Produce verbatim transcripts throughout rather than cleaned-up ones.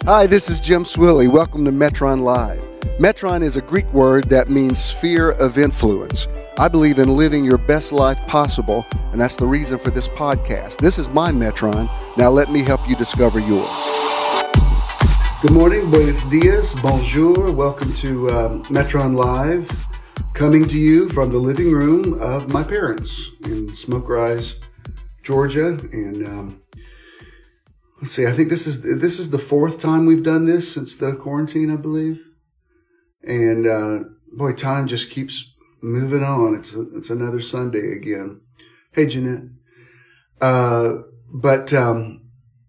Hi, this is Jim Swilly. Welcome to Metron Live. Metron is a Greek word that means sphere of influence. I believe in living your best life possible, and that's the reason for this podcast. This is my Metron. Now let me help you discover yours. Good morning, buenos dias, bonjour. Welcome to um, Metron Live, coming to you from the living room of my parents in Smoke Rise, Georgia. And um, let's see, I think this is this is the fourth time we've done this since the quarantine, I believe. And uh, boy, time just keeps moving on. It's a, it's another Sunday again. Hey, Jeanette. Uh, but um,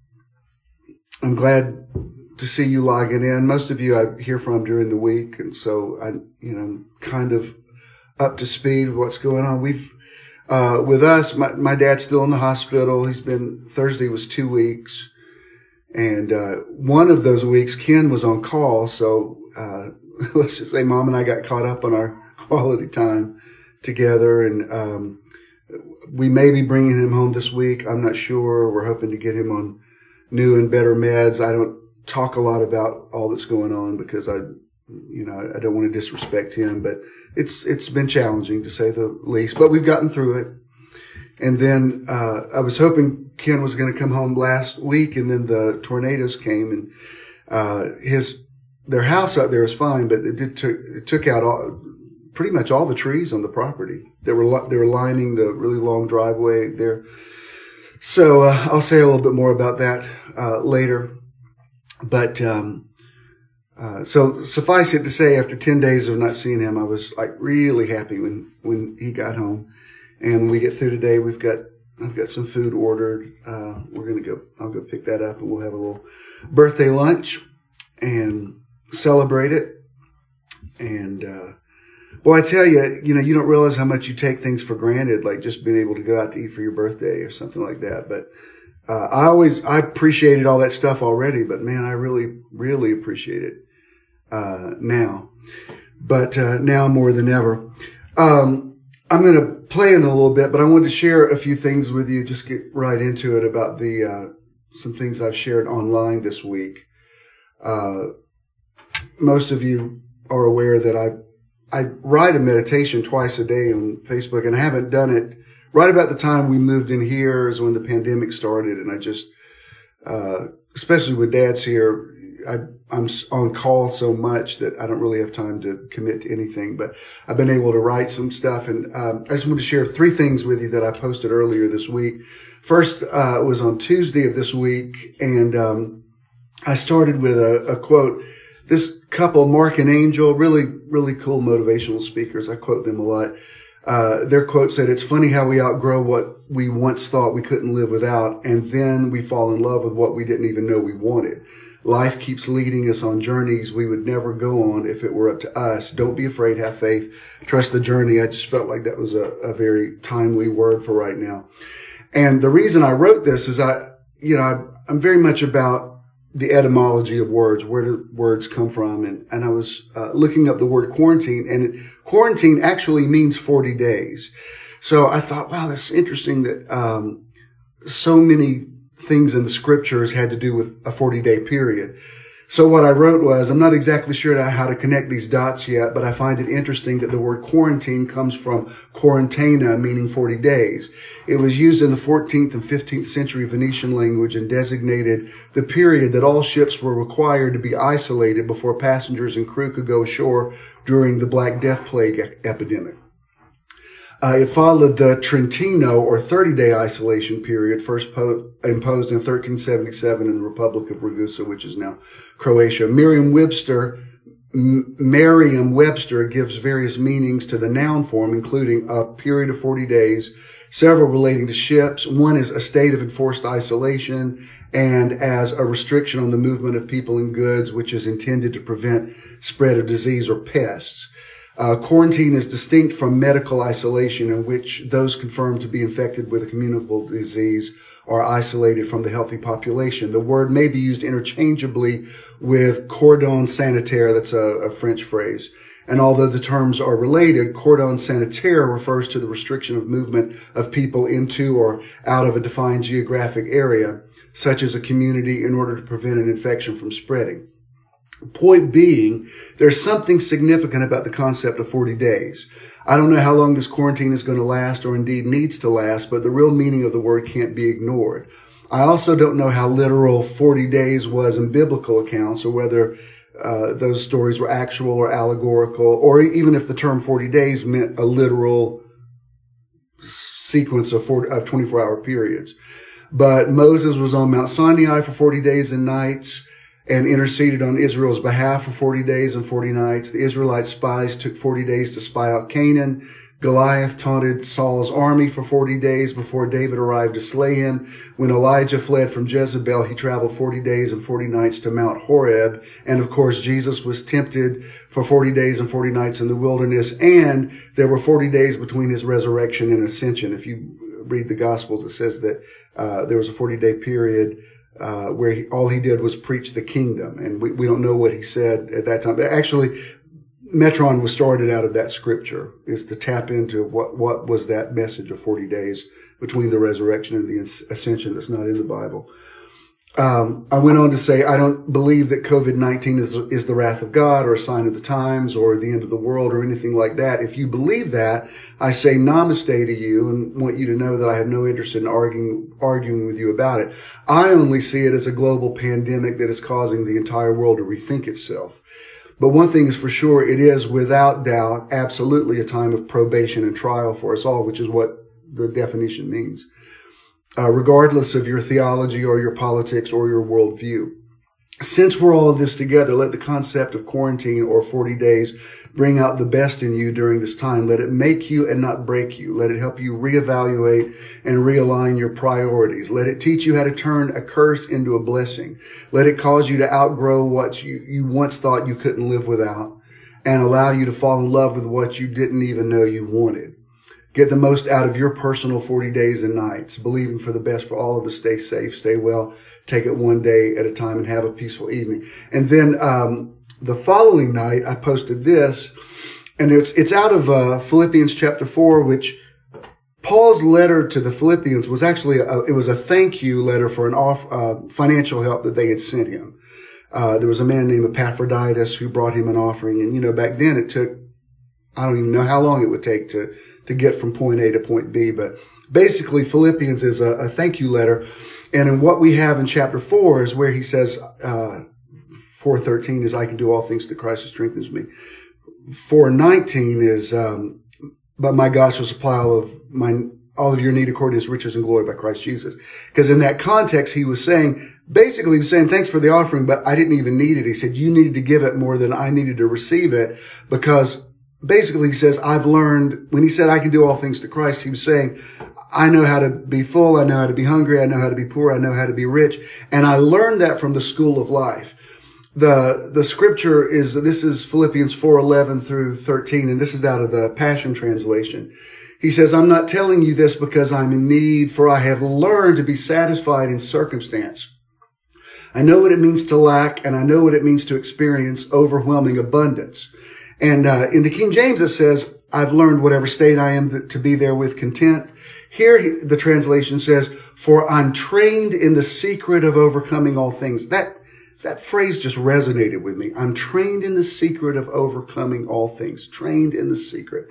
I'm glad to see you logging in. Most of you I hear from during the week, and so I, you know, kind of up to speed with what's going on. We've uh, with us. My, my dad's still in the hospital. He's been. Thursday was two weeks, and uh, one of those weeks Ken was on call. So uh, let's just say Mom and I got caught up on our quality time together, and um, we may be bringing him home this week. I'm not sure. We're hoping to get him on new and better meds. I don't talk a lot about all that's going on because I, you know, I don't want to disrespect him, but it's it's been challenging to say the least. But we've gotten through it. And then uh, I was hoping Ken was going to come home last week, and then the tornadoes came, and uh, his their house out there is fine, but it did took it took out all. pretty much all the trees on the property. They were they were lining the really long driveway there. So uh, I'll say a little bit more about that uh, later. But um, uh, so suffice it to say, after ten days of not seeing him, I was like really happy when when he got home. And when we get through today, we've got I've got some food ordered. Uh, we're gonna go. I'll go pick that up, and we'll have a little birthday lunch and celebrate it. And uh, Well, I tell you, you know, you don't realize how much you take things for granted, like just being able to go out to eat for your birthday or something like that. But uh, I always, I appreciated all that stuff already, but man, I really, really appreciate it uh, now. But uh, now more than ever. Um, I'm going to play in a little bit, but I wanted to share a few things with you, just get right into it about the uh, some things I've shared online this week. Uh, most of you are aware that I I write a meditation twice a day on Facebook, and I haven't done it right about the time we moved in here is when the pandemic started. And I just, uh, especially with Dad's here, I, I'm on call so much that I don't really have time to commit to anything, but I've been able to write some stuff. And, um, I just want to share three things with you that I posted earlier this week. First, uh, was on Tuesday of this week. And, um, I started with a, a quote. This couple, Mark and Angel, really, really cool motivational speakers. I quote them a lot. Uh, their quote said, "It's funny how we outgrow what we once thought we couldn't live without, and then we fall in love with what we didn't even know we wanted. Life keeps leading us on journeys we would never go on if it were up to us. Don't be afraid, have faith, trust the journey." I just felt like that was a, a very timely word for right now. And the reason I wrote this is I, you know, I, I'm very much about the etymology of words. Where do words come from? And, and I was uh, looking up the word quarantine, and it, quarantine actually means forty days. So I thought, wow, that's interesting that um, so many things in the scriptures had to do with a forty day period. So what I wrote was, I'm not exactly sure how to connect these dots yet, but I find it interesting that the word quarantine comes from quarantena, meaning forty days. It was used in the fourteenth and fifteenth century Venetian language and designated the period that all ships were required to be isolated before passengers and crew could go ashore during the Black Death Plague epidemic. Uh, it followed the Trentino, or thirty day isolation period, first po- imposed in thirteen seventy-seven in the Republic of Ragusa, which is now Croatia. Merriam-Webster, M- Merriam-Webster gives various meanings to the noun form, including a period of forty days, several relating to ships. One is a state of enforced isolation, and as a restriction on the movement of people and goods, which is intended to prevent spread of disease or pests. Uh, quarantine is distinct from medical isolation, in which those confirmed to be infected with a communicable disease are isolated from the healthy population. The word may be used interchangeably with cordon sanitaire. That's a, a French phrase. And although the terms are related, cordon sanitaire refers to the restriction of movement of people into or out of a defined geographic area, such as a community, in order to prevent an infection from spreading. Point being, there's something significant about the concept of forty days. I don't know how long this quarantine is going to last or indeed needs to last, but the real meaning of the word can't be ignored. I also don't know how literal forty days was in biblical accounts, or whether uh, those stories were actual or allegorical, or even if the term forty days meant a literal sequence of, forty, of twenty-four hour periods. But Moses was on Mount Sinai for forty days and nights and interceded on Israel's behalf for forty days and forty nights. The Israelite spies took forty days to spy out Canaan. Goliath taunted Saul's army for forty days before David arrived to slay him. When Elijah fled from Jezebel, he traveled forty days and forty nights to Mount Horeb. And of course, Jesus was tempted for forty days and forty nights in the wilderness. And there were forty days between his resurrection and ascension. If you read the Gospels, it says that uh, there was a forty day period uh, where he, all he did was preach the kingdom. And we, we don't know what he said at that time. But actually, Metron was started out of that scripture, is to tap into what, what was that message of forty days between the resurrection and the ascension that's not in the Bible. Um, I went on to say, I don't believe that COVID nineteen is, is the wrath of God or a sign of the times or the end of the world or anything like that. If you believe that, I say namaste to you and want you to know that I have no interest in arguing, arguing with you about it. I only see it as a global pandemic that is causing the entire world to rethink itself. But one thing is for sure, it is without doubt absolutely a time of probation and trial for us all, which is what the definition means, uh, regardless of your theology or your politics or your worldview. Since we're all in this together, let the concept of quarantine or forty days bring out the best in you during this time. Let it make you and not break you. Let it help you reevaluate and realign your priorities. Let it teach you how to turn a curse into a blessing. Let it cause you to outgrow what you, you once thought you couldn't live without, and allow you to fall in love with what you didn't even know you wanted. Get the most out of your personal forty days and nights, believing for the best for all of us. Stay safe, stay well, take it one day at a time, and have a peaceful evening. And then, um, the following night, I posted this, and it's it's out of uh, Philippians chapter four, which Paul's letter to the Philippians was actually a, it was a thank you letter for an off uh, financial help that they had sent him. Uh, there was a man named Epaphroditus who brought him an offering, and you know back then it took I don't even know how long it would take to to get from point A to point B, but basically Philippians is a, a thank you letter, and in what we have in chapter four is where he says. Uh, four thirteen is I can do all things through Christ who strengthens me. four nineteen is, um, but my God shall supply all of my, all of your need according to his riches and glory by Christ Jesus. Because in that context, he was saying, basically he was saying, thanks for the offering, but I didn't even need it. He said, you needed to give it more than I needed to receive it, because basically he says, I've learned, when he said I can do all things through Christ, he was saying, I know how to be full. I know how to be hungry. I know how to be poor. I know how to be rich. And I learned that from the school of life. The, the scripture is, this is Philippians four eleven through thirteen, and this is out of the Passion Translation. He says, I'm not telling you this because I'm in need, for I have learned to be satisfied in circumstance. I know what it means to lack, and I know what it means to experience overwhelming abundance. And uh, in the King James, it says, I've learned whatever state I am to be there with content. Here, the translation says, for I'm trained in the secret of overcoming all things. That That phrase just resonated with me. I'm trained in the secret of overcoming all things. Trained in the secret.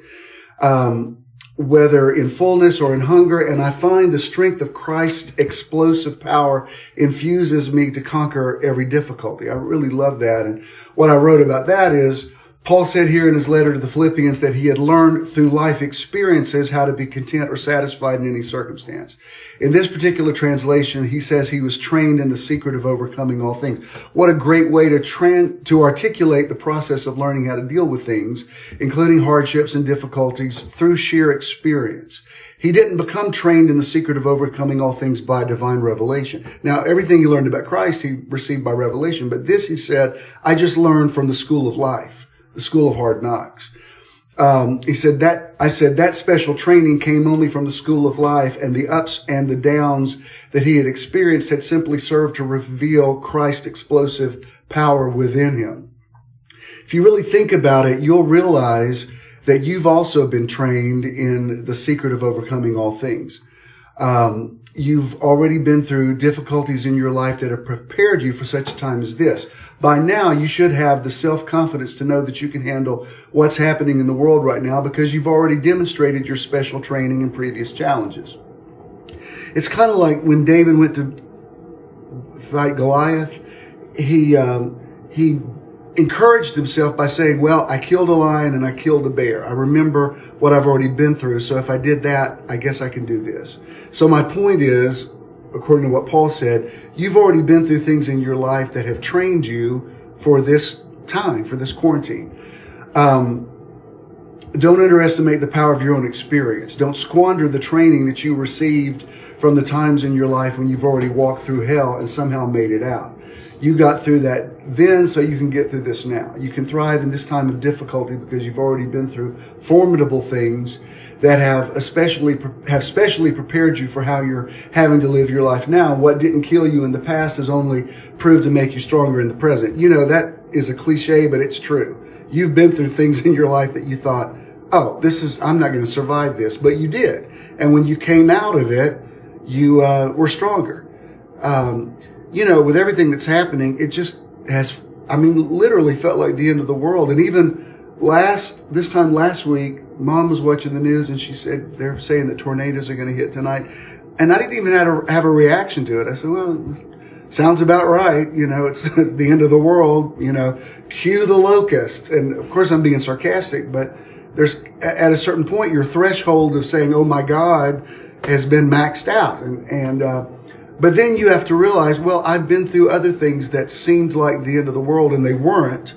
Um, whether in fullness or in hunger. And I find the strength of Christ's explosive power infuses me to conquer every difficulty. I really love that. And what I wrote about that is, Paul said here in his letter to the Philippians that he had learned through life experiences how to be content or satisfied in any circumstance. In this particular translation, he says he was trained in the secret of overcoming all things. What a great way to tran- to articulate the process of learning how to deal with things, including hardships and difficulties, through sheer experience. He didn't become trained in the secret of overcoming all things by divine revelation. Now, everything he learned about Christ, he received by revelation, but this, he said, I just learned from the school of life. The school of hard knocks. Um, he said that, I said that special training came only from the school of life, and the ups and the downs that he had experienced had simply served to reveal Christ's explosive power within him. If you really think about it, you'll realize that you've also been trained in the secret of overcoming all things. Um, you've already been through difficulties in your life that have prepared you for such a time as this. By now, you should have the self-confidence to know that you can handle what's happening in the world right now because you've already demonstrated your special training in previous challenges. It's kind of like when David went to fight Goliath, he, um, he encouraged himself by saying, well, I killed a lion and I killed a bear. I remember what I've already been through. So if I did that, I guess I can do this. So my point is, according to what Paul said, you've already been through things in your life that have trained you for this time, for this quarantine. Um, don't underestimate the power of your own experience. Don't squander the training that you received from the times in your life when you've already walked through hell and somehow made it out. You got through that then, so you can get through this now. You can thrive in this time of difficulty because you've already been through formidable things that have especially have specially prepared you for how you're having to live your life now. What didn't kill you in the past has only proved to make you stronger in the present. You know, that is a cliche, but it's true. You've been through things in your life that you thought, oh, this is, I'm not going to survive this, but you did. And when you came out of it, you uh, were stronger. Um, you know, with everything that's happening, it just has, I mean, literally felt like the end of the world. And even last, this time last week, Mom was watching the news and she said, they're saying that tornadoes are going to hit tonight. And I didn't even have a, have a reaction to it. I said, well, sounds about right. You know, it's, it's the end of the world, you know, cue the locust. And of course I'm being sarcastic, but there's, at a certain point, your threshold of saying, oh my God, has been maxed out. And, and, uh, But then you have to realize, well, I've been through other things that seemed like the end of the world and they weren't.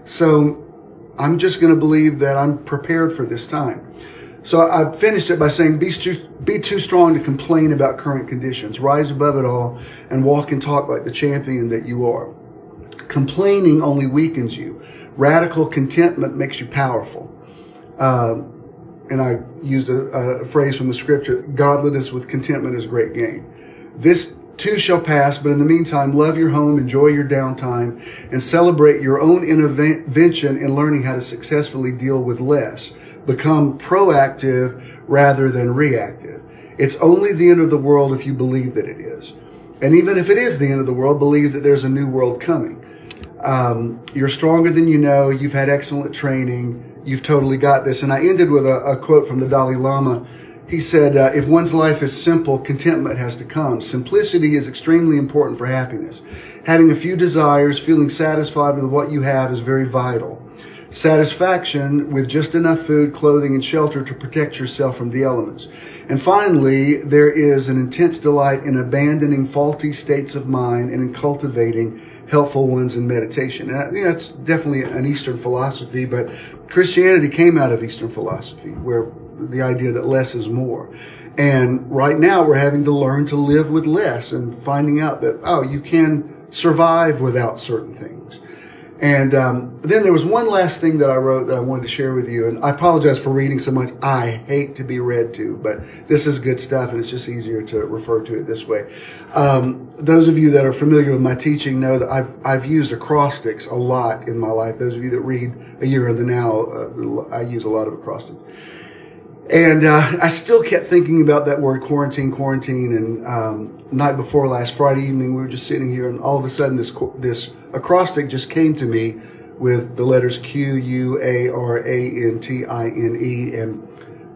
So I'm just going to believe that I'm prepared for this time. So I finished it by saying, be, stu- be too strong to complain about current conditions. Rise above it all and walk and talk like the champion that you are. Complaining only weakens you. Radical contentment makes you powerful. Um, and I used a, a phrase from the scripture, godliness with contentment is great gain. This too shall pass, but in the meantime, love your home, enjoy your downtime, and celebrate your own intervention in learning how to successfully deal with less. Become proactive rather than reactive. It's only the end of the world if you believe that it is. And even if it is the end of the world, believe that there's a new world coming. Um, you're stronger than you know. You've had excellent training. You've totally got this. And I ended with a, a quote from the Dalai Lama. He said, uh, if one's life is simple, contentment has to come. Simplicity is extremely important for happiness. Having a few desires, feeling satisfied with what you have is very vital. Satisfaction with just enough food, clothing, and shelter to protect yourself from the elements. And finally, there is an intense delight in abandoning faulty states of mind and in cultivating helpful ones in meditation. And, you know, it's definitely an Eastern philosophy, but Christianity came out of Eastern philosophy, where the idea that less is more. And right now we're having to learn to live with less and finding out that, oh, you can survive without certain things. And um, then there was one last thing that I wrote that I wanted to share with you. And I apologize for reading so much. I hate to be read to, but this is good stuff and it's just easier to refer to it this way. Um, those of you that are familiar with my teaching know that I've I've used acrostics a lot in my life. Those of you that read A Year in the Now, uh, I use a lot of acrostics. And uh, I still kept thinking about that word quarantine, quarantine. And um, night before last Friday evening, we were just sitting here, and all of a sudden, this this acrostic just came to me with the letters Q U A R A N T I N E. And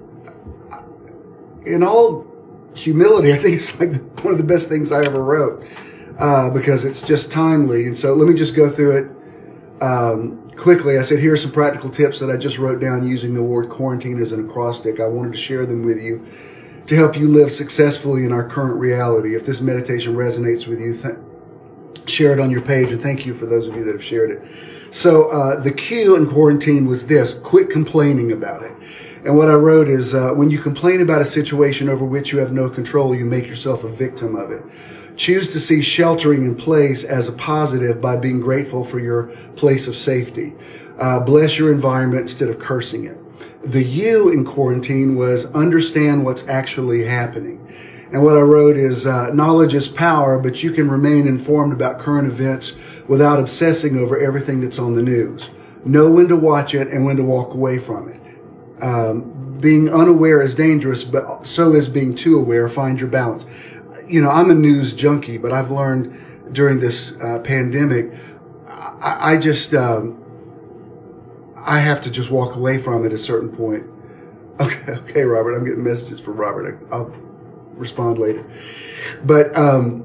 in all humility, I think it's like one of the best things I ever wrote uh, because it's just timely. And so let me just go through it. Um, Quickly, I said, here are some practical tips that I just wrote down using the word quarantine as an acrostic. I wanted to share them with you to help you live successfully in our current reality. If this meditation resonates with you, th- share it on your page, and thank you for those of you that have shared it. So uh, the Q in quarantine was this: quit complaining about it. And what I wrote is, uh, when you complain about a situation over which you have no control, you make yourself a victim of it. Choose to see sheltering in place as a positive by being grateful for your place of safety. Uh, bless your environment instead of cursing it. The U in quarantine was understand what's actually happening. And what I wrote is, uh, knowledge is power, but you can remain informed about current events without obsessing over everything that's on the news. Know when to watch it and when to walk away from it. Um, being unaware is dangerous, but so is being too aware. Find your balance. You know, I'm a news junkie, but I've learned during this uh, pandemic, I, I just, um, I have to just walk away from it at a certain point. Okay, okay, Robert, I'm getting messages from Robert. I'll respond later. But um,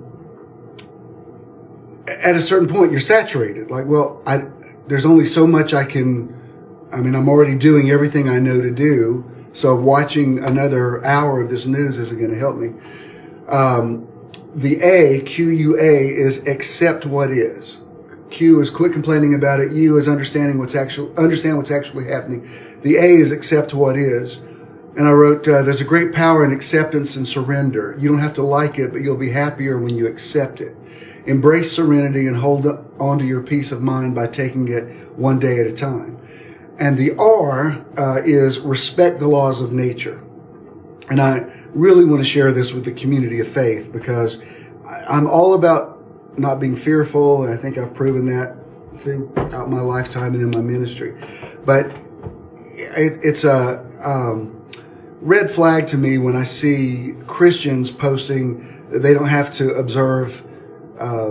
at a certain point, you're saturated. Like, well, I, there's only so much I can, I mean, I'm already doing everything I know to do. So watching another hour of this news isn't going to help me. Um, the A, Q U A, is accept what is. Q is quit complaining about it. U is understanding what's actually, understand what's actually happening. The A is accept what is. And I wrote, uh, there's a great power in acceptance and surrender. You don't have to like it, but you'll be happier when you accept it. Embrace serenity and hold on to your peace of mind by taking it one day at a time. And the R uh, is respect the laws of nature. And I really want to share this with the community of faith because I'm all about not being fearful. And I think I've proven that throughout my lifetime and in my ministry. But it, it's a um, red flag to me when I see Christians posting that they don't have to observe uh,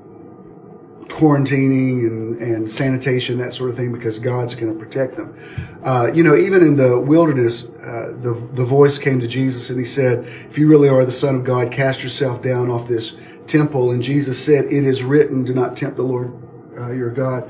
quarantining and, and sanitation, that sort of thing, because God's going to protect them. Uh, you know, even in the wilderness, uh, the the voice came to Jesus and he said, if you really are the Son of God, cast yourself down off this temple. And Jesus said, it is written, do not tempt the Lord uh, your God.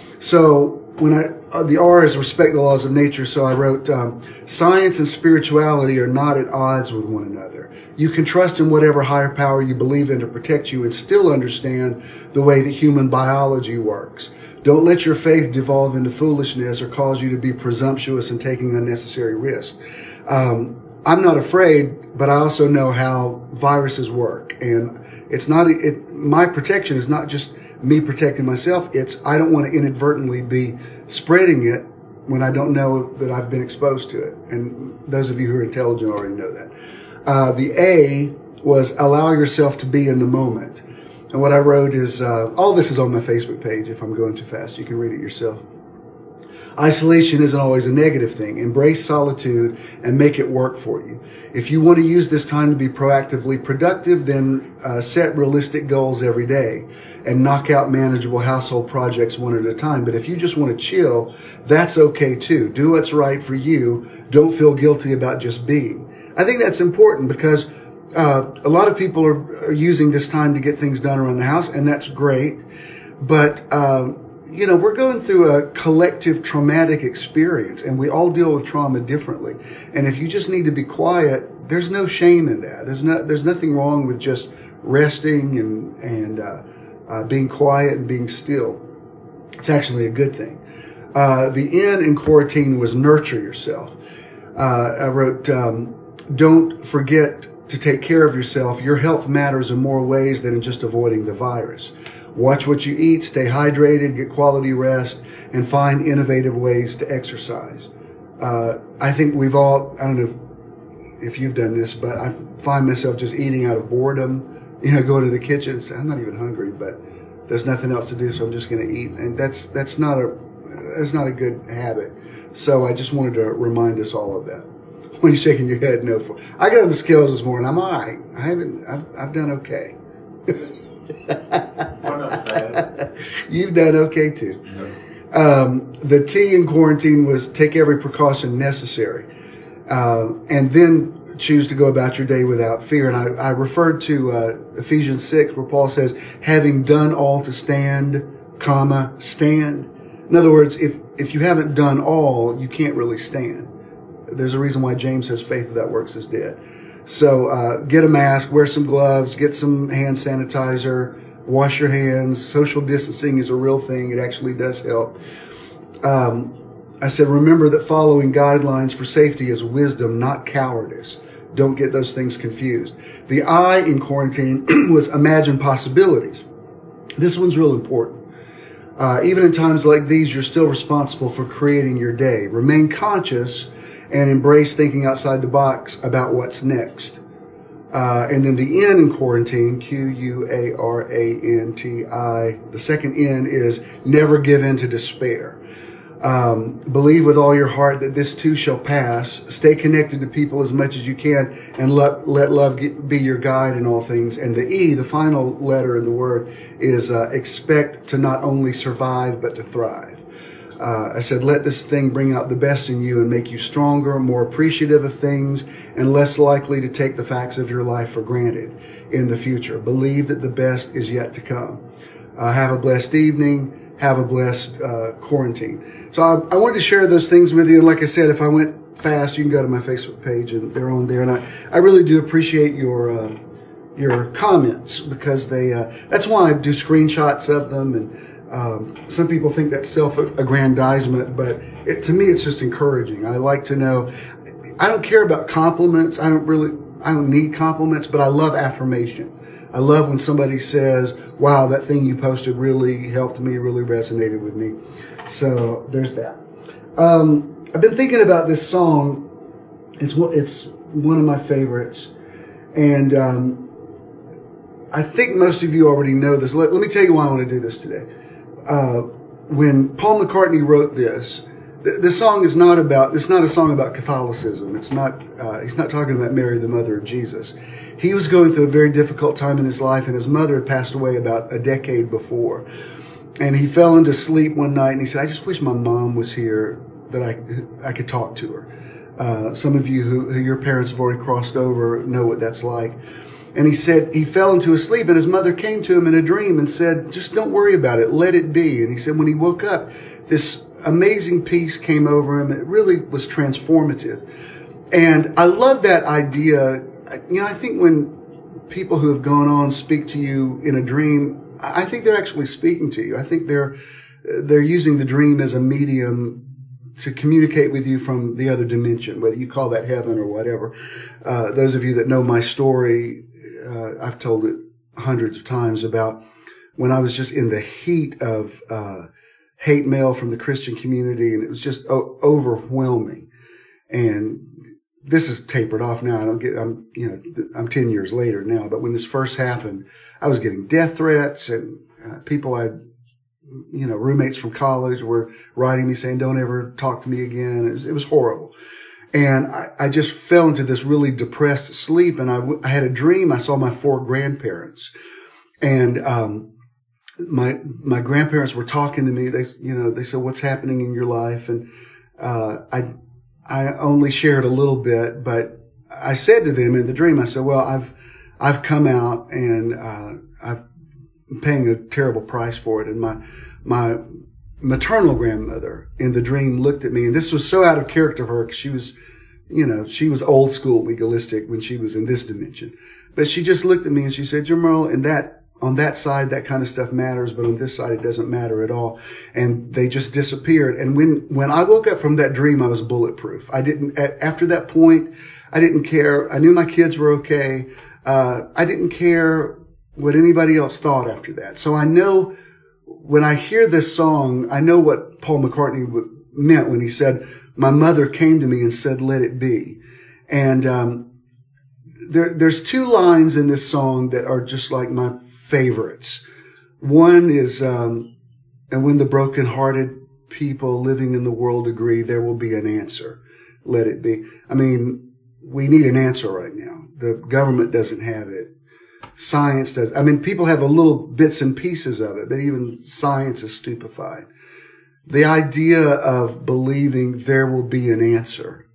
So when I, uh, the R is respect the laws of nature. So I wrote, um, science and spirituality are not at odds with one another. You can trust in whatever higher power you believe in to protect you and still understand the way that human biology works. Don't let your faith devolve into foolishness or cause you to be presumptuous and taking unnecessary risks. Um, I'm not afraid, but I also know how viruses work. And it's not, it, my protection is not just me protecting myself. It's, I don't want to inadvertently be spreading it when I don't know that I've been exposed to it. And those of you who are intelligent already know that. Uh, the A was allow yourself to be in the moment. And what I wrote is, uh, all this is on my Facebook page. If I'm going too fast, you can read it yourself. Isolation isn't always a negative thing. Embrace solitude and make it work for you. If you want to use this time to be proactively productive, then uh, set realistic goals every day and knock out manageable household projects one at a time. But if you just want to chill, that's okay too. Do what's right for you. Don't feel guilty about just being. I think that's important because uh, a lot of people are, are using this time to get things done around the house, and that's great. But um, you know, we're going through a collective traumatic experience and we all deal with trauma differently. And if you just need to be quiet, there's no shame in that. There's no, there's nothing wrong with just resting and, and, uh, uh, being quiet and being still. It's actually a good thing. Uh, the N in quarantine was nurture yourself. Uh, I wrote, um, don't forget to take care of yourself. Your health matters in more ways than in just avoiding the virus. Watch what you eat, stay hydrated, get quality rest, and find innovative ways to exercise. Uh, I think we've all, I don't know if, if you've done this, but I find myself just eating out of boredom, you know, going to the kitchen and say, I'm not even hungry, but there's nothing else to do, so I'm just going to eat. And that's, that's not a, that's not a good habit. So I just wanted to remind us all of that. When you're shaking your head, no. For, I got on the scales this morning. I'm all right. I haven't, I've, I've done okay. You've done okay too. Um, the T in quarantine was take every precaution necessary, uh, and then choose to go about your day without fear. And I, I referred to uh, Ephesians six, where Paul says, having done all to stand, comma, stand. In other words, if, if you haven't done all, you can't really stand. There's a reason why James says faith without works is dead. So uh, get a mask, wear some gloves, get some hand sanitizer, wash your hands. Social distancing is a real thing. It actually does help. Um, I said, remember that following guidelines for safety is wisdom, not cowardice. Don't get those things confused. The I in quarantine was imagine possibilities. This one's real important. Uh, even in times like these, you're still responsible for creating your day. Remain conscious and embrace thinking outside the box about what's next. Uh, and then the N in quarantine, Q U A R A N T I, the second N is never give in to despair. Um, believe with all your heart that this too shall pass. Stay connected to people as much as you can, and let, let love get, be your guide in all things. And the E, the final letter in the word, is uh, expect to not only survive, but to thrive. Uh, I said, let this thing bring out the best in you and make you stronger, more appreciative of things, and less likely to take the facts of your life for granted in the future. Believe that the best is yet to come. Uh, have a blessed evening. Have a blessed uh, quarantine. So I, I wanted to share those things with you. And like I said, if I went fast, you can go to my Facebook page and they're on there. And I, I really do appreciate your uh, your comments, because they uh, that's why I do screenshots of them. And um, some people think that's self-aggrandizement, but it, to me, it's just encouraging. I like to know. I don't care about compliments. I don't really. I don't need compliments, but I love affirmation. I love when somebody says, wow, that thing you posted really helped me, really resonated with me. So there's that. Um, I've been thinking about this song. It's it's one of my favorites. And um, I think most of you already know this. Let, let me tell you why I want to do this today. Uh, when Paul McCartney wrote this, th- this song is not about, it's not a song about Catholicism. It's not, uh, he's not talking about Mary, the mother of Jesus. He was going through a very difficult time in his life, and his mother had passed away about a decade before. And he fell into sleep one night, and he said, I just wish my mom was here, that I I could talk to her. Uh, some of you who, who your parents have already crossed over know what that's like. And he said he fell into a sleep, and his mother came to him in a dream and said, just don't worry about it, let it be. And he said when he woke up, this amazing peace came over him. It really was transformative. And I love that idea. You know, I think when people who have gone on speak to you in a dream, I think they're actually speaking to you. I think they're they're using the dream as a medium to communicate with you from the other dimension, whether you call that heaven or whatever. Uh, those of you that know my story, uh, I've told it hundreds of times about when I was just in the heat of uh, hate mail from the Christian community, and it was just o- overwhelming. And this is tapered off now. I don't get, I'm, you know, I'm ten years later now, but when this first happened, I was getting death threats, and uh, people I, you know, roommates from college were writing me saying, don't ever talk to me again. It was, it was horrible. And I, I just fell into this really depressed sleep, and I, w- I had a dream. I saw my four grandparents, and, um, my, my grandparents were talking to me. They, you know, they said, what's happening in your life? And, uh, I, I only shared a little bit, but I said to them in the dream, I said, well, I've, I've come out, and, uh, I've been paying a terrible price for it. And my, my maternal grandmother in the dream looked at me, and this was so out of character for her, because she was, you know, she was old school legalistic when she was in this dimension. But she just looked at me and she said, Jim Merle, and that, on that side, that kind of stuff matters, but on this side, it doesn't matter at all. And they just disappeared. And when, when I woke up from that dream, I was bulletproof. I didn't, after that point, I didn't care. I knew my kids were okay. Uh, I didn't care what anybody else thought after that. So I know when I hear this song, I know what Paul McCartney meant when he said, my mother came to me and said, let it be. And, um, there, there's two lines in this song that are just like my favorites. One is, um, and when the brokenhearted people living in the world agree, there will be an answer. Let it be. I mean, we need an answer right now. The government doesn't have it. Science does. I mean, people have a little bits and pieces of it, but even science is stupefied. The idea of believing there will be an answer.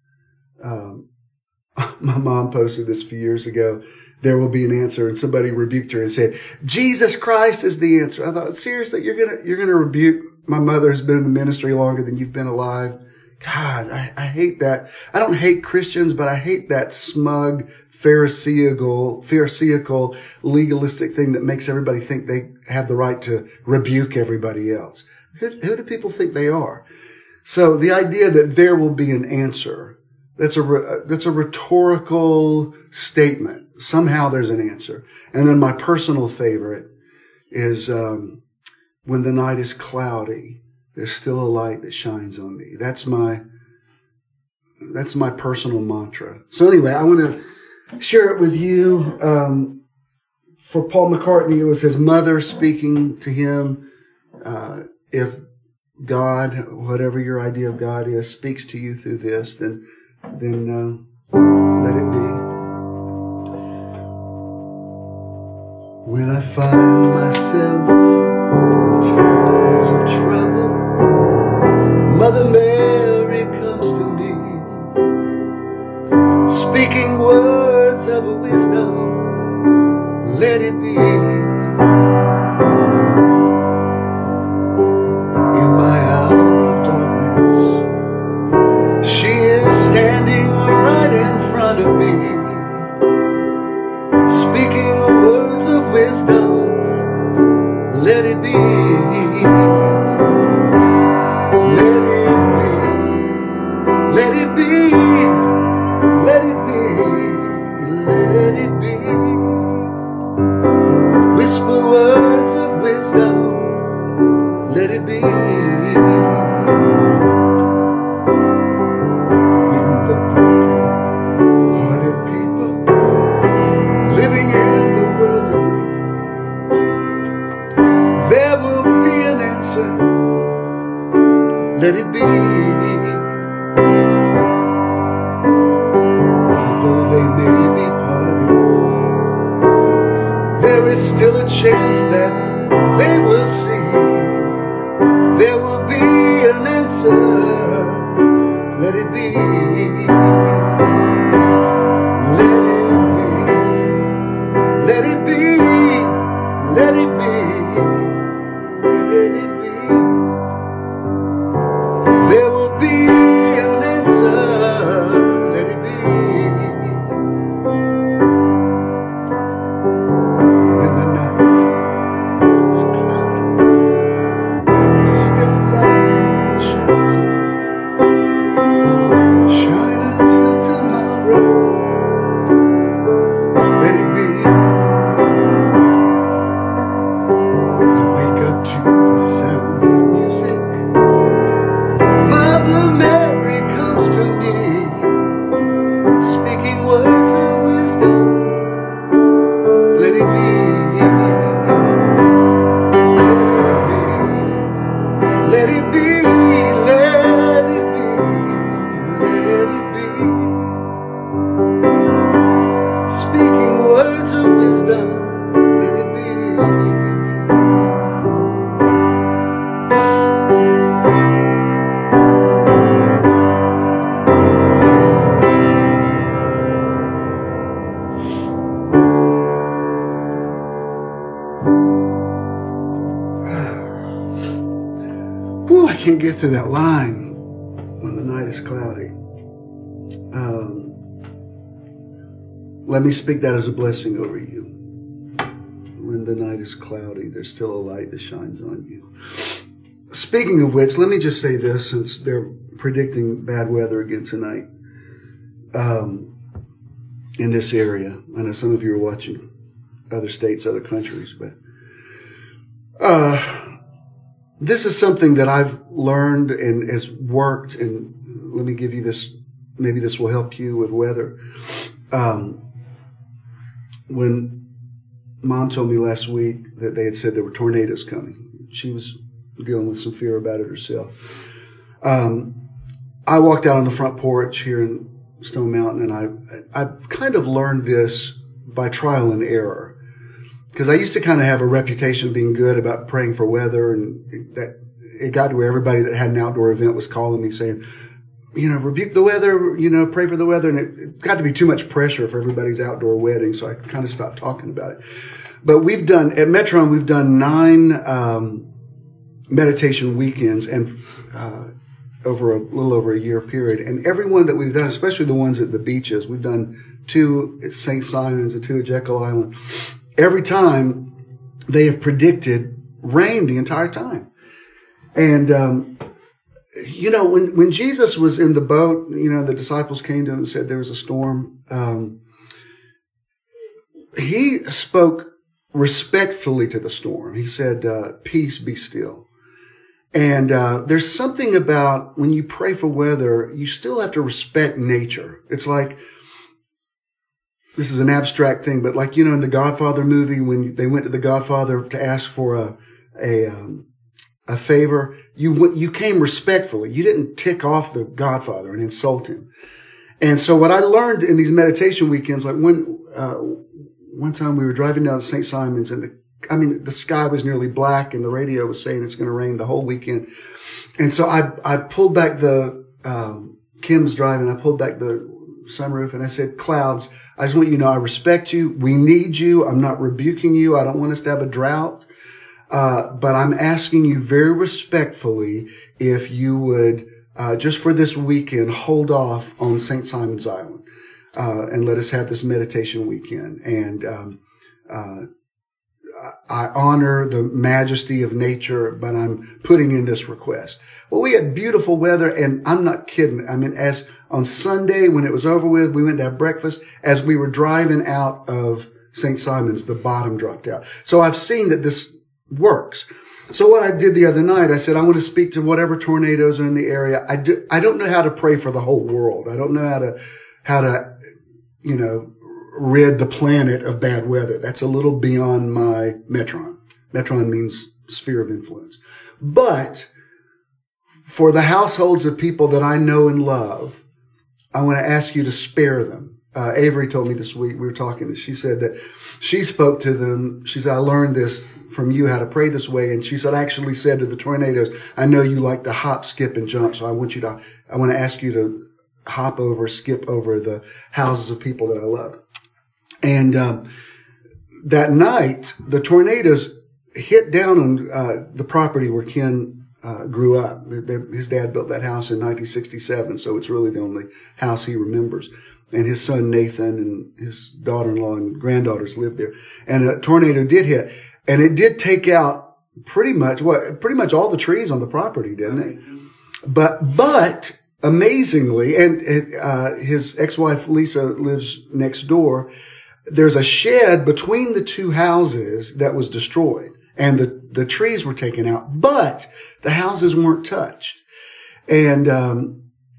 Um, my mom posted this a few years ago. There will be an answer, and somebody rebuked her and said, Jesus Christ is the answer. I thought, seriously, you're gonna you're gonna rebuke my mother who's been in the ministry longer than you've been alive? God, I, I hate that. I don't hate Christians, but I hate that smug, pharisaical, pharisaical, legalistic thing that makes everybody think they have the right to rebuke everybody else. Who, who do people think they are? So the idea that there will be an answer, that's a, that's a rhetorical statement. Somehow there's an answer. And then my personal favorite is, um, when the night is cloudy, there's still a light that shines on me. That's my, that's my personal mantra. So anyway, I want to share it with you. Um, for Paul McCartney, it was his mother speaking to him. Uh, if God, whatever your idea of God is, speaks to you through this, then, then uh, let it be. When I find myself in times of trouble, Mother Mary comes to me, speaking words of wisdom. Let it be. In my hour of darkness, she is standing right in front of me, speaking words of wisdom. Let it be. Let it be. Let it be. Let it be. Let it be. Whisper words of wisdom. Let it be. When the broken-hearted people living in the world agree, there will be an answer. Let it be. For though they may be parted, there is still a chance that they will see. There will be an answer. Let it be. Let it be. Let it be. Let it be. Let it be. There will be an answer. Let it be. When the night is cloudy, still the light shines. Shine until tomorrow. Let it be. I wake up to the sound of music. Mother Mary comes to me, speaking words of wisdom. Let it be. Let it be. Let it be. Let it be. Let it be. Speaking words of wisdom. Let it be. Ooh, I can't get through that line when the night is cloudy. Um, let me speak that as a blessing over you. When the night is cloudy, there's still a light that shines on you. Speaking of which, let me just say this, since they're predicting bad weather again tonight um, in this area. I know some of you are watching other states, other countries, but uh, this is something that I've learned and has worked, and let me give you this, maybe this will help you with weather. Um, when Mom told me last week that they had said there were tornadoes coming, she was dealing with some fear about it herself. Um, I walked out on the front porch here in Stone Mountain, and I, I kind of learned this by trial and error. Because I used to kind of have a reputation of being good about praying for weather, and that it got to where everybody that had an outdoor event was calling me saying, you know, rebuke the weather, you know, pray for the weather. And it, it got to be too much pressure for everybody's outdoor wedding. So I kind of stopped talking about it. But we've done, at Metron, we've done nine um, meditation weekends and uh, over a little over a year period. And every one that we've done, especially the ones at the beaches, we've done two at Saint Simon's and two at Jekyll Island. Every time they have predicted rain the entire time. And, um, you know, when, when Jesus was in the boat, you know, the disciples came to him and said there was a storm. Um, he spoke respectfully to the storm. He said, uh, peace, be still. And uh, there's something about when you pray for weather, you still have to respect nature. It's like, this is an abstract thing, but like, you know, in the Godfather movie, when they went to the Godfather to ask for a, a, um, a favor, you, you came respectfully. You didn't tick off the Godfather and insult him. And so what I learned in these meditation weekends, like when, uh, one time we were driving down to Saint Simon's and the, I mean, the sky was nearly black and the radio was saying it's going to rain the whole weekend. And so I, I pulled back the, um, Kim's driving. I pulled back the sunroof and I said, clouds, I just want you to know I respect you. We need you. I'm not rebuking you. I don't want us to have a drought. Uh, but I'm asking you very respectfully if you would, uh, just for this weekend, hold off on Saint Simon's Island, uh, and let us have this meditation weekend. And, um, uh, I honor the majesty of nature, but I'm putting in this request. Well, we had beautiful weather, and I'm not kidding. I mean, as on Sunday, when it was over with, we went to have breakfast. As we were driving out of Saint Simon's, the bottom dropped out. So I've seen that this works. So what I did the other night, I said, I want to speak to whatever tornadoes are in the area. I do, I don't know how to pray for the whole world. I don't know how to, how to, you know, rid the planet of bad weather. That's a little beyond my metron. Metron means sphere of influence. But for the households of people that I know and love, I want to ask you to spare them. Uh, Avery told me this week, we were talking, she said that she spoke to them. She said, I learned this from you, how to pray this way. And she said, I actually said to the tornadoes, I know you like to hop, skip, and jump. So I want you to, I want to ask you to hop over, skip over the houses of people that I love. And um, that night, the tornadoes hit down on uh, the property where Ken uh, grew up. His dad built that house in nineteen sixty-seven, so it's really the only house he remembers. And his son Nathan and his daughter-in-law and granddaughters lived there. And a tornado did hit, and it did take out pretty much what pretty much all the trees on the property, didn't it? But but amazingly, and uh, his ex-wife Lisa lives next door. There's a shed between the two houses that was destroyed, and the, the trees were taken out, but the houses weren't touched. And, um,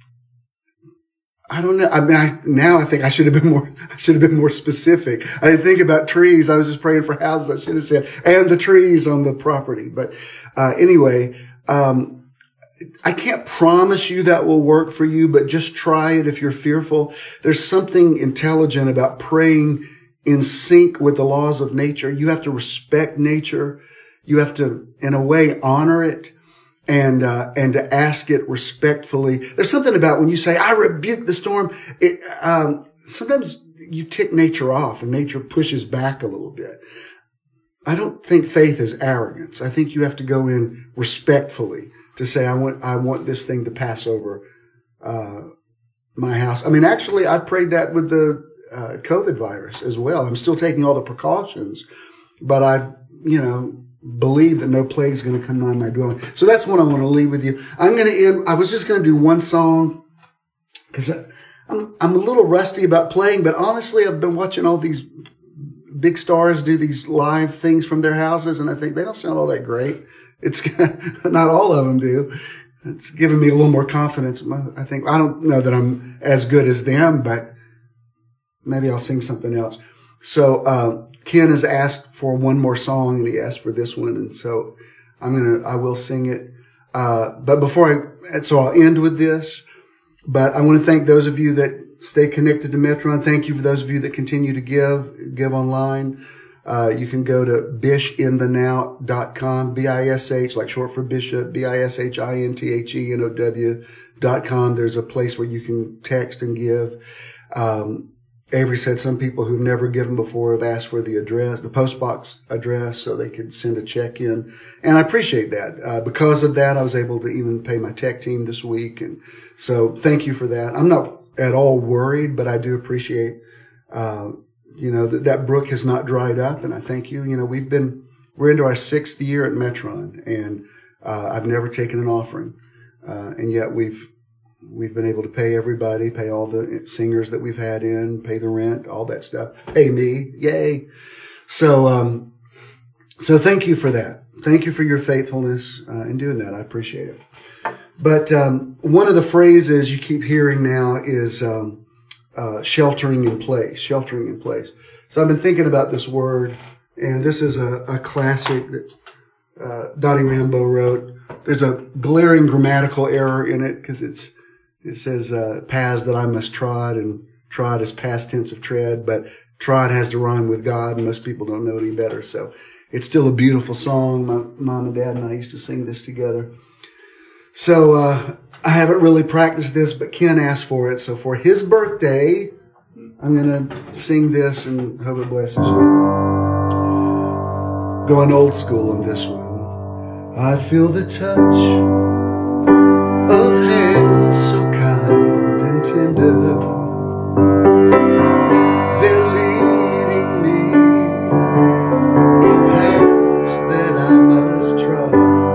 I don't know. I mean, I, now I think I should have been more, I should have been more specific. I didn't think about trees. I was just praying for houses. I should have said, and the trees on the property. But, uh, anyway, um, I can't promise you that will work for you, but just try it if you're fearful. There's something intelligent about praying in sync with the laws of nature. You have to respect nature. You have to, in a way, honor it and, uh, and to ask it respectfully. There's something about when you say, I rebuke the storm, it, um, sometimes you tick nature off and nature pushes back a little bit. I don't think faith is arrogance. I think you have to go in respectfully to say, I want, I want this thing to pass over, uh, my house. I mean, actually, I prayed that with the, Uh, COVID virus as well. I'm still taking all the precautions, but I've, you know, believe that no plague is going to come nigh my dwelling. So that's what I want to leave with you. I'm going to end, I was just going to do one song because I'm, I'm a little rusty about playing, but honestly, I've been watching all these big stars do these live things from their houses, and I think they don't sound all that great. It's not all of them do. It's given me a little more confidence. I think, I don't know that I'm as good as them, but maybe I'll sing something else. So, uh, Ken has asked for one more song and he asked for this one. And so I'm going to, I will sing it. Uh, but before I, so I'll end with this, but I want to thank those of you that stay connected to Metron. Thank you for those of you that continue to give, give online. Uh, you can go to bish in the now dot com, B I S H, like short for Bishop, B I S H I N T H E N O W dot com. There's a place where you can text and give. Um, Avery said some people who've never given before have asked for the address, the postbox address, so they could send a check in. And I appreciate that. Uh, because of that, I was able to even pay my tech team this week. And so thank you for that. I'm not at all worried, but I do appreciate, uh, you know, that, that brook has not dried up. And I thank you. You know, we've been, we're into our sixth year at Metron, and, uh, I've never taken an offering. Uh, and yet we've, We've been able to pay everybody, pay all the singers that we've had in, pay the rent, all that stuff, pay me. Yay. So, um, so thank you for that. Thank you for your faithfulness uh, in doing that. I appreciate it. But, um, one of the phrases you keep hearing now is, um, uh, sheltering in place, sheltering in place. So I've been thinking about this word, and this is a, a classic that, uh, Dottie Rambo wrote. there's a glaring grammatical error in it because it's it says uh, paths that I must trod, and trod is past tense of tread, but trod has to rhyme with God, and most people don't know it any better. So it's still a beautiful song. My mom and dad and I used to sing this together. So uh, I haven't really practiced this, but Ken asked for it. So for his birthday, I'm going to sing this and hope it blesses you. Going old school on this one. I feel the touch of hands so kind and tender. They're leading me in paths that I must trod.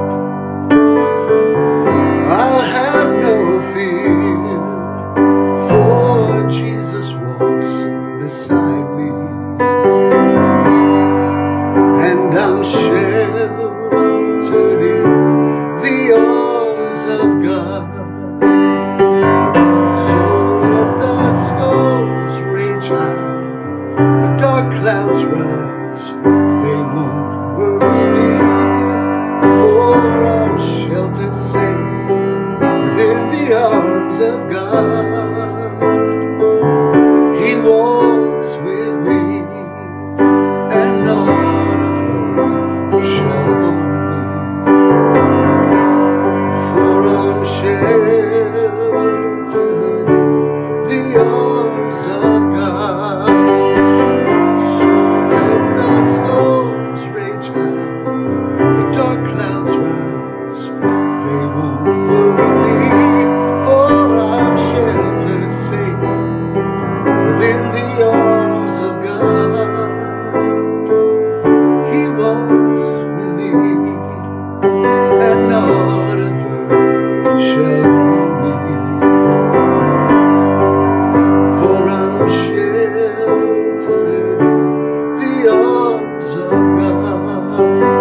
I'll have no fear, for Jesus walks beside me, and I'm sheltered in the arms of God. So let the storms rage high, the dark clouds rise, they won't worry me, for I'm sheltered safe within the arms of God. He walks with me, and not of earth shall harm me, for I'm sheltered in the arms of God. So let the storms rage high, the dark clouds rise, they won't worry me, for I'm sheltered safe within the arms of God. He walks with me, and not of earth shall harm me, for I'm sheltered in the arms of God.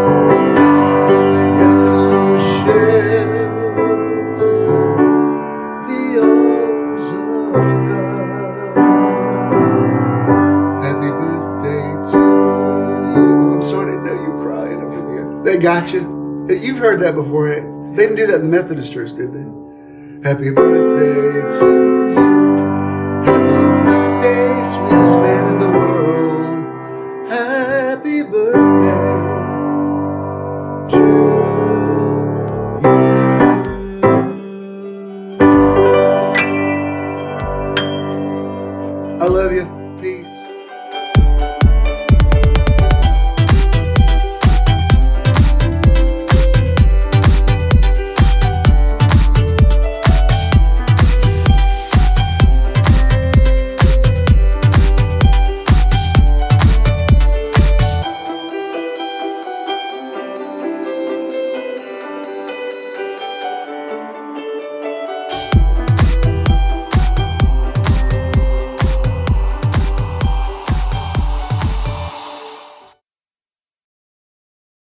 Yes, I'm sheltered in the arms of God. Happy birthday to you. I'm sorry to know you crying over there. They got you. You've heard that before. They didn't do that in Methodist church, did they? Happy birthday to you. Happy birthday, sweetest man in the world. Happy birthday.